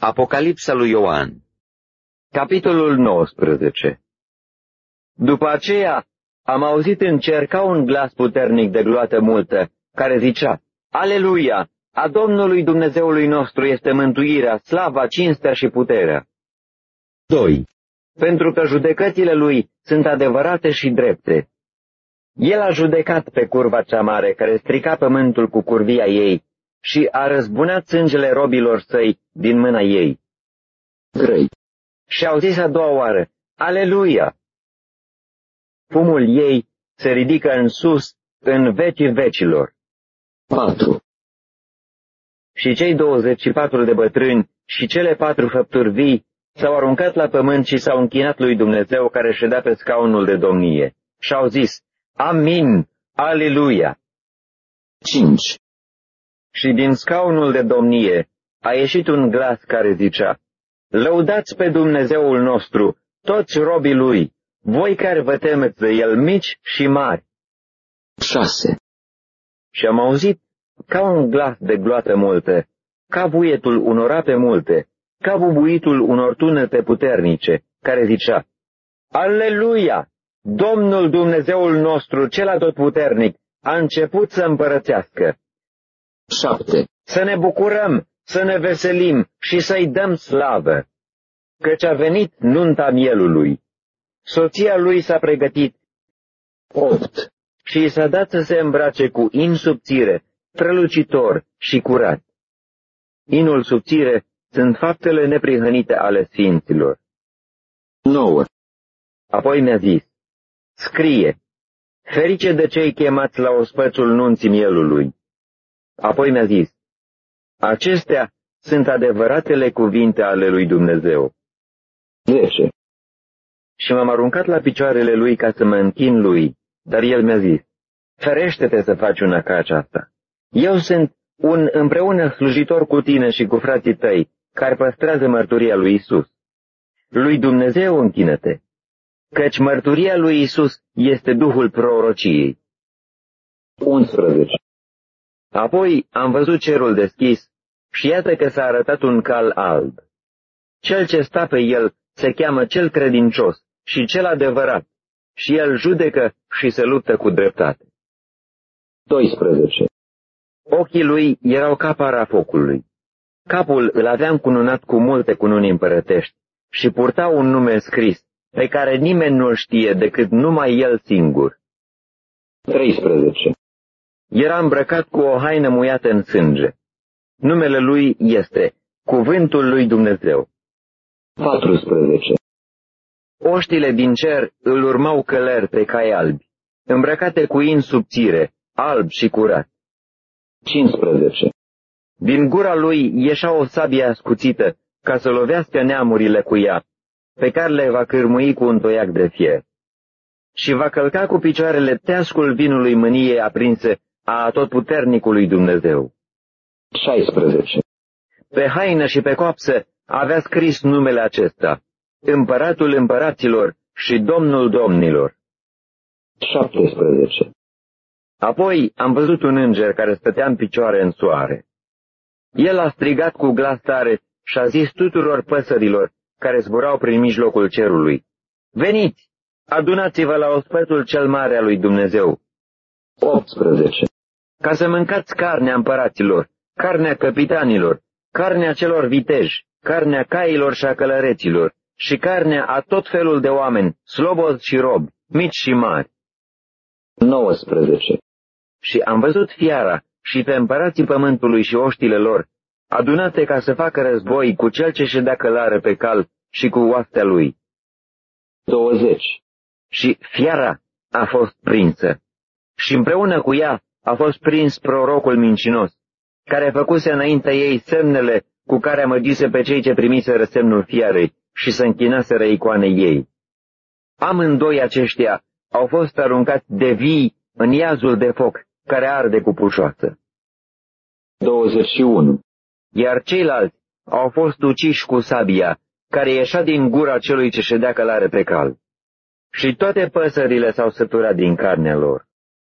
Apocalipsa lui Ioan. Capitolul 19. După aceea am auzit în cer ca un glas puternic de gloată multă, care zicea: Aleluia! A Domnului Dumnezeului nostru este mântuirea, slava, cinstea și puterea. 2. Pentru că judecățile lui sunt adevărate și drepte. El a judecat pe curva cea mare, care strica pământul cu curvia ei, și a răzbunat sângele robilor săi din mâna ei. 3. Și au zis a doua oară: Aleluia! Fumul ei se ridică în sus, în vecii vecilor. 4. Și cei 24 de bătrâni și cele 4 făpturi vii s-au aruncat la pământ și s-au închinat lui Dumnezeu care ședea pe scaunul de domnie și au zis: Amin! Aleluia! 5. Și din scaunul de domnie a ieșit un glas care zicea: Lăudați pe Dumnezeul nostru, toți robii lui, voi care vă temeți de el, mici și mari. 6. Și am auzit ca un glas de gloată multă, ca vuietul unor ape multe, ca bubuitul unor tunete puternice, care zicea: Aleluia! Domnul Dumnezeul nostru, cel atotputernic, a început să împărățească. 7. Să ne bucurăm, să ne veselim și să-i dăm slavă, căci a venit nunta mielului. Soția lui s-a pregătit. 8. Și i s-a dat să se îmbrace cu in subțire, strălucitor și curat. Inul subțire sunt faptele neprihănite ale sfinților. 9. Apoi mi-a zis: Scrie: Ferice de cei chemați la ospățul nunții mielului. Apoi mi-a zis: Acestea sunt adevăratele cuvinte ale lui Dumnezeu. 10. Și m-am aruncat la picioarele lui ca să mă închin lui, dar el mi-a zis: Ferește-te să faci una ca aceasta. Eu sunt un împreună slujitor cu tine și cu frații tăi, care păstrează mărturia lui Isus. Lui Dumnezeu închină-te, căci mărturia lui Isus este duhul prorociei. 11. Apoi am văzut cerul deschis și iată că s-a arătat un cal alb. Cel ce sta pe el se cheamă Cel Credincios și Cel Adevărat, și el judecă și se luptă cu dreptate. 12. Ochii lui erau ca para focului. Capul îl avea încununat cu multe cununi împărătești și purta un nume scris, pe care nimeni nu-l știe decât numai el singur. 13. Era îmbrăcat cu o haină muiată în sânge. Numele lui este Cuvântul lui Dumnezeu. 14. Oștile din cer îl urmau călări pe cai albi, îmbrăcate cu in subțire, alb și curat. 15. Din gura lui ieșea o sabie ascuțită ca să lovească neamurile cu ea, pe care le va cârmui cu un toiac de fier. Și va călca cu picioarele teascul vinului mâniei aprinse a atotputernicului Dumnezeu. 16. Pe haină și pe coapsă avea scris numele acesta: Împăratul împăraților și Domnul domnilor. 17. Apoi am văzut un înger care stătea în picioare în soare. El a strigat cu glas tare și a zis tuturor păsărilor care zburau prin mijlocul cerului: Veniți, adunați-vă la ospățul cel mare al lui Dumnezeu. 18. Ca să mâncați carnea împăraților, carnea căpitanilor, carnea celor viteji, carnea cailor și a călăreților și carnea a tot felul de oameni, slobozi și robi, mici și mari. 19. Și am văzut fiara și pe împărații pământului și oștile lor, adunate ca să facă război cu cel ce ședea călare pe cal și cu oastea lui. 20. Și fiara a fost prinsă, și împreună cu ea a fost prins prorocul mincinos, care făcuse înaintea ei semnele cu care amăgise pe cei ce primiseră semnul fiarei și se închinaseră icoanei ei. Amândoi aceștia au fost aruncați de vii în iazul de foc care arde cu pușoasă. 21. Iar ceilalți au fost uciși cu sabia care ieșea din gura celui ce ședea călare pe cal. Și toate păsările s-au săturat din carnea lor.